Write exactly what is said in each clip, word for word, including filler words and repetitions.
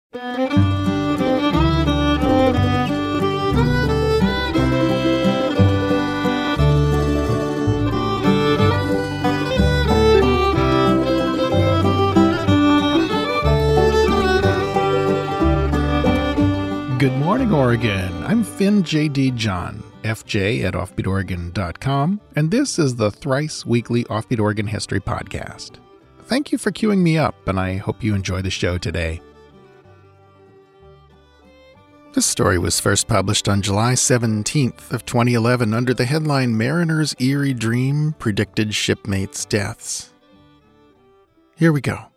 Good morning, Oregon. I'm Finn J D. John, F J at offbeat oregon dot com, and this is the thrice weekly Offbeat Oregon History Podcast. Thank you for queuing me up, and I hope you enjoy the show today. This story was first published on July seventeenth of twenty eleven under the headline Mariner's Eerie Dream Predicted Shipmates' Deaths. Here we go.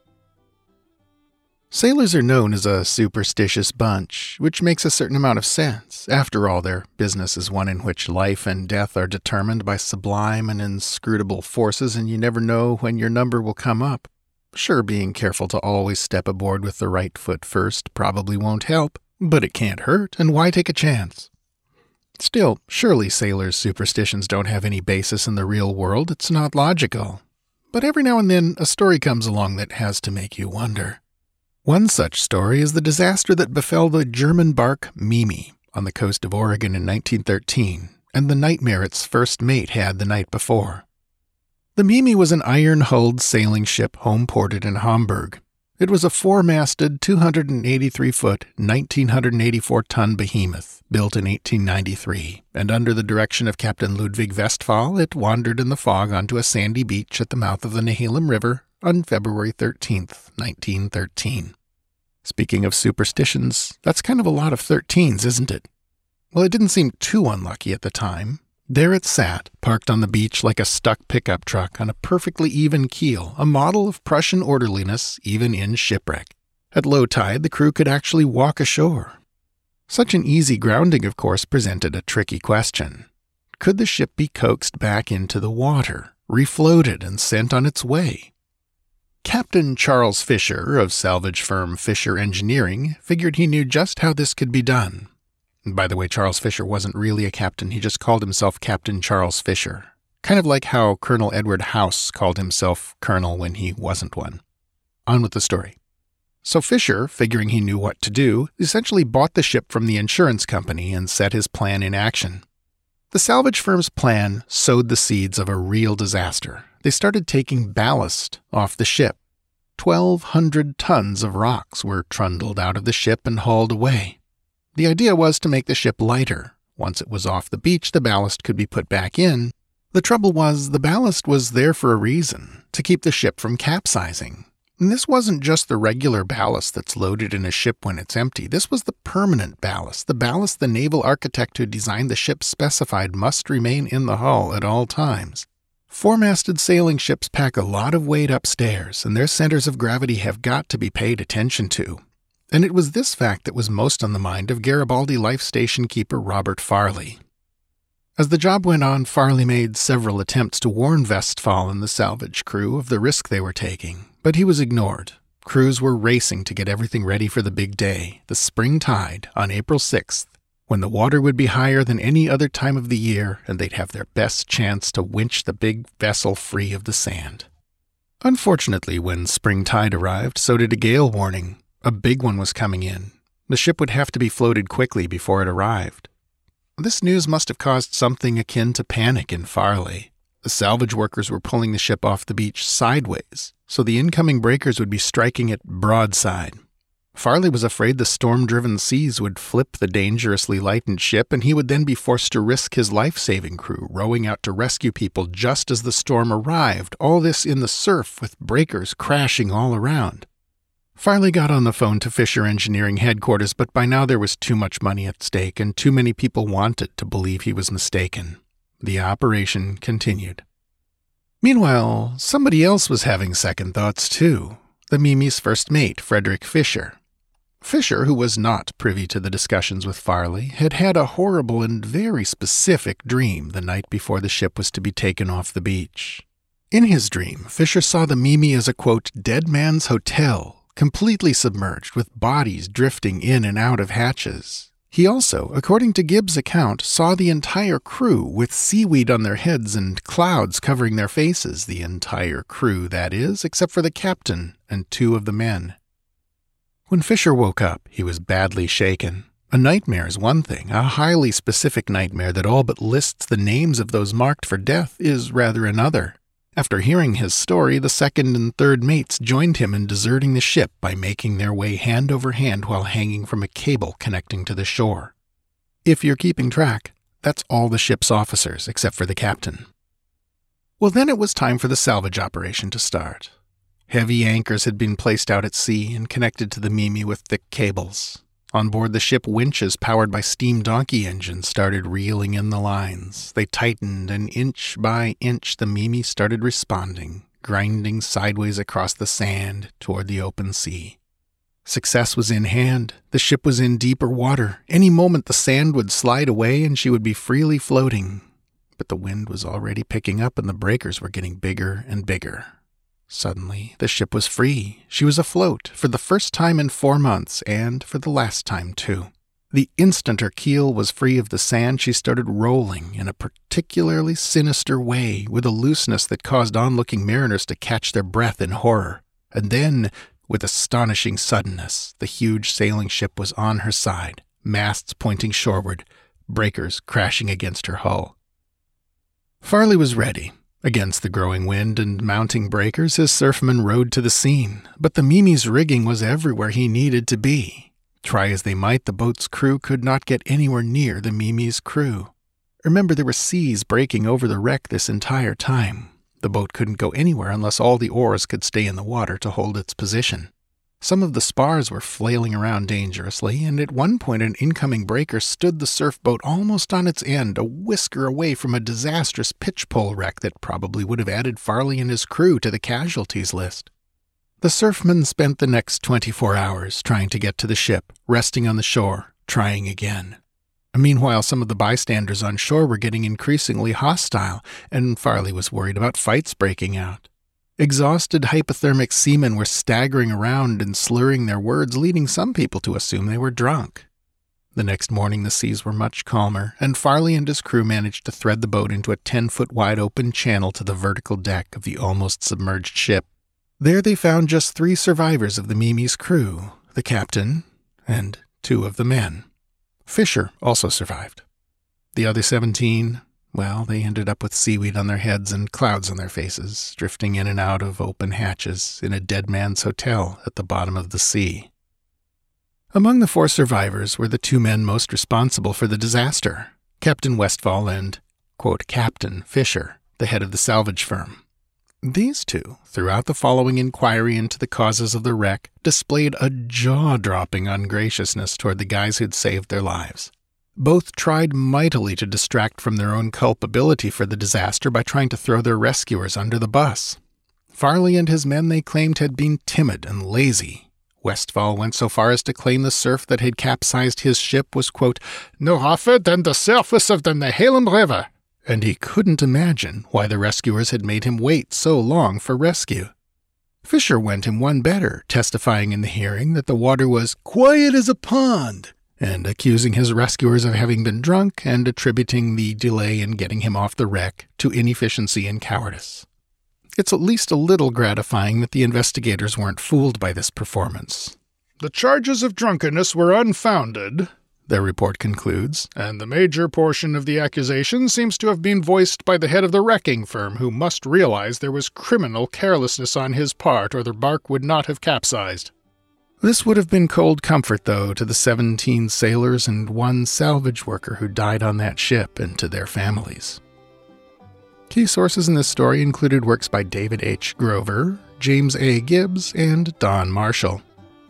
Sailors are known as a superstitious bunch, which makes a certain amount of sense. After all, their business is one in which life and death are determined by sublime and inscrutable forces, and you never know when your number will come up. Sure, being careful to always step aboard with the right foot first probably won't help, but it can't hurt, and why take a chance? Still, surely sailors' superstitions don't have any basis in the real world. It's not logical. But every now and then, a story comes along that has to make you wonder. One such story is the disaster that befell the German bark Mimi on the coast of Oregon in nineteen thirteen, and the nightmare its first mate had the night before. The Mimi was an iron-hulled sailing ship home-ported in Hamburg. It was a four-masted, two hundred eighty-three foot, one thousand nine hundred eighty-four ton behemoth, built in eighteen ninety-three, and under the direction of Captain Ludwig Westphal, it wandered in the fog onto a sandy beach at the mouth of the Nehalem River on February thirteenth, nineteen thirteen. Speaking of superstitions, that's kind of a lot of thirteens, isn't it? Well, it didn't seem too unlucky at the time. There it sat, parked on the beach like a stuck pickup truck on a perfectly even keel, a model of Prussian orderliness even in shipwreck. At low tide, the crew could actually walk ashore. Such an easy grounding, of course, presented a tricky question. Could the ship be coaxed back into the water, refloated, and sent on its way? Captain Charles Fisher of salvage firm Fisher Engineering figured he knew just how this could be done. By the way, Charles Fisher wasn't really a captain, he just called himself Captain Charles Fisher. Kind of like how Colonel Edward House called himself Colonel when he wasn't one. On with the story. So Fisher, figuring he knew what to do, essentially bought the ship from the insurance company and set his plan in action. The salvage firm's plan sowed the seeds of a real disaster. They started taking ballast off the ship. Twelve hundred tons of rocks were trundled out of the ship and hauled away. The idea was to make the ship lighter. Once it was off the beach, the ballast could be put back in. The trouble was, the ballast was there for a reason, to keep the ship from capsizing. And this wasn't just the regular ballast that's loaded in a ship when it's empty. This was the permanent ballast, the ballast the naval architect who designed the ship specified must remain in the hull at all times. Four-masted sailing ships pack a lot of weight upstairs, and their centers of gravity have got to be paid attention to. And it was this fact that was most on the mind of Garibaldi Life Station keeper Robert Farley. As the job went on, Farley made several attempts to warn Westphal and the salvage crew of the risk they were taking, but he was ignored. Crews were racing to get everything ready for the big day, the spring tide, on April sixth, when the water would be higher than any other time of the year, and they'd have their best chance to winch the big vessel free of the sand. Unfortunately, when spring tide arrived, so did a gale warning. A big one was coming in. The ship would have to be floated quickly before it arrived. This news must have caused something akin to panic in Farley. The salvage workers were pulling the ship off the beach sideways, so the incoming breakers would be striking it broadside. Farley was afraid the storm-driven seas would flip the dangerously lightened ship, and he would then be forced to risk his life-saving crew rowing out to rescue people just as the storm arrived, all this in the surf with breakers crashing all around. Farley got on the phone to Fisher Engineering headquarters, but by now there was too much money at stake, and too many people wanted to believe he was mistaken. The operation continued. Meanwhile, somebody else was having second thoughts too. The Mimi's first mate, Frederick Fisher. Fisher, who was not privy to the discussions with Farley, had had a horrible and very specific dream the night before the ship was to be taken off the beach. In his dream, Fisher saw the Mimi as a, quote, dead man's hotel, completely submerged with bodies drifting in and out of hatches. He also, according to Gibbs' account, saw the entire crew with seaweed on their heads and clouds covering their faces, the entire crew, that is, except for the captain and two of the men. When Fisher woke up, he was badly shaken. A nightmare is one thing. A highly specific nightmare that all but lists the names of those marked for death is rather another. After hearing his story, the second and third mates joined him in deserting the ship by making their way hand over hand while hanging from a cable connecting to the shore. If you're keeping track, that's all the ship's officers except for the captain. Well, then it was time for the salvage operation to start. Heavy anchors had been placed out at sea and connected to the Mimi with thick cables. On board the ship, winches powered by steam donkey engines started reeling in the lines. They tightened, and inch by inch the Mimi started responding, grinding sideways across the sand toward the open sea. Success was in hand. The ship was in deeper water. Any moment the sand would slide away and she would be freely floating. But the wind was already picking up and the breakers were getting bigger and bigger. Suddenly, the ship was free. She was afloat, for the first time in four months, and for the last time, too. The instant her keel was free of the sand, she started rolling in a particularly sinister way, with a looseness that caused onlooking mariners to catch their breath in horror. And then, with astonishing suddenness, the huge sailing ship was on her side, masts pointing shoreward, breakers crashing against her hull. Farley was ready. Against the growing wind and mounting breakers, his surfmen rowed to the scene, but the Mimi's rigging was everywhere he needed to be. Try as they might, the boat's crew could not get anywhere near the Mimi's crew. Remember, there were seas breaking over the wreck this entire time. The boat couldn't go anywhere unless all the oars could stay in the water to hold its position. Some of the spars were flailing around dangerously, and at one point an incoming breaker stood the surf boat almost on its end, a whisker away from a disastrous pitch-pole wreck that probably would have added Farley and his crew to the casualties list. The surfmen spent the next twenty-four hours trying to get to the ship, resting on the shore, trying again. Meanwhile, some of the bystanders on shore were getting increasingly hostile, and Farley was worried about fights breaking out. Exhausted hypothermic seamen were staggering around and slurring their words, leading some people to assume they were drunk. The next morning the seas were much calmer, and Farley and his crew managed to thread the boat into a ten-foot wide open channel to the vertical deck of the almost submerged ship. There they found just three survivors of the Mimi's crew, the captain and two of the men. Fisher also survived. The other seventeen... Well, they ended up with seaweed on their heads and clouds on their faces, drifting in and out of open hatches in a dead man's hotel at the bottom of the sea. Among the four survivors were the two men most responsible for the disaster, Captain Westfall and, quote, Captain Fisher, the head of the salvage firm. These two, throughout the following inquiry into the causes of the wreck, displayed a jaw-dropping ungraciousness toward the guys who'd saved their lives. Both tried mightily to distract from their own culpability for the disaster by trying to throw their rescuers under the bus. Farley and his men, they claimed, had been timid and lazy. Westfall went so far as to claim the surf that had capsized his ship was, quote, no rougher than the surface of the Nehalem River, and he couldn't imagine why the rescuers had made him wait so long for rescue. Fisher went him one better, testifying in the hearing that the water was quiet as a pond, and accusing his rescuers of having been drunk and attributing the delay in getting him off the wreck to inefficiency and cowardice. It's at least a little gratifying that the investigators weren't fooled by this performance. The charges of drunkenness were unfounded, their report concludes, and the major portion of the accusation seems to have been voiced by the head of the wrecking firm, who must realize there was criminal carelessness on his part or the bark would not have capsized. This would have been cold comfort, though, to the seventeen sailors and one salvage worker who died on that ship and to their families. Key sources in this story included works by David H. Grover, James A. Gibbs, and Don Marshall.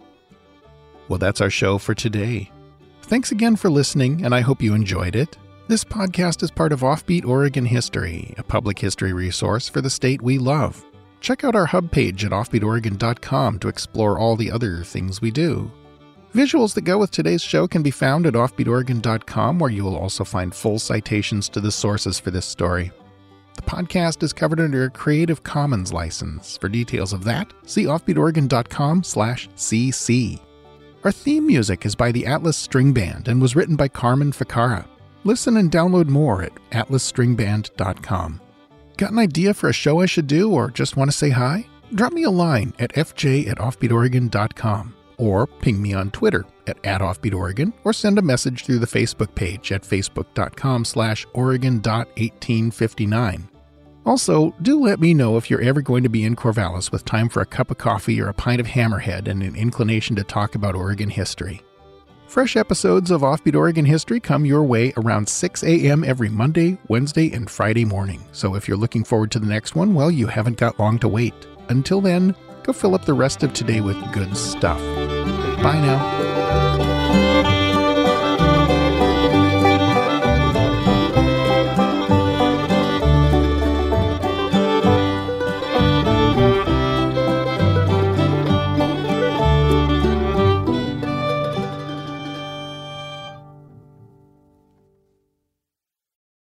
Well, that's our show for today. Thanks again for listening, and I hope you enjoyed it. This podcast is part of Offbeat Oregon History, a public history resource for the state we love. Check out our hub page at offbeat oregon dot com to explore all the other things we do. Visuals that go with today's show can be found at offbeat oregon dot com, where you will also find full citations to the sources for this story. The podcast is covered under a Creative Commons license. For details of that, see offbeat oregon dot com slash c c. Our theme music is by the Atlas String Band and was written by Carmen Ficarra. Listen and download more at atlas string band dot com. Got an idea for a show I should do or just want to say hi? Drop me a line at f j at offbeat oregon dot com or ping me on Twitter at, at OffbeatOregon, or send a message through the Facebook page at facebook.com slash Oregon.1859. Also, do let me know if you're ever going to be in Corvallis with time for a cup of coffee or a pint of Hammerhead and an inclination to talk about Oregon history. Fresh episodes of Offbeat Oregon History come your way around six a.m. every Monday, Wednesday, and Friday morning. So if you're looking forward to the next one, well, you haven't got long to wait. Until then, go fill up the rest of today with good stuff. Bye now.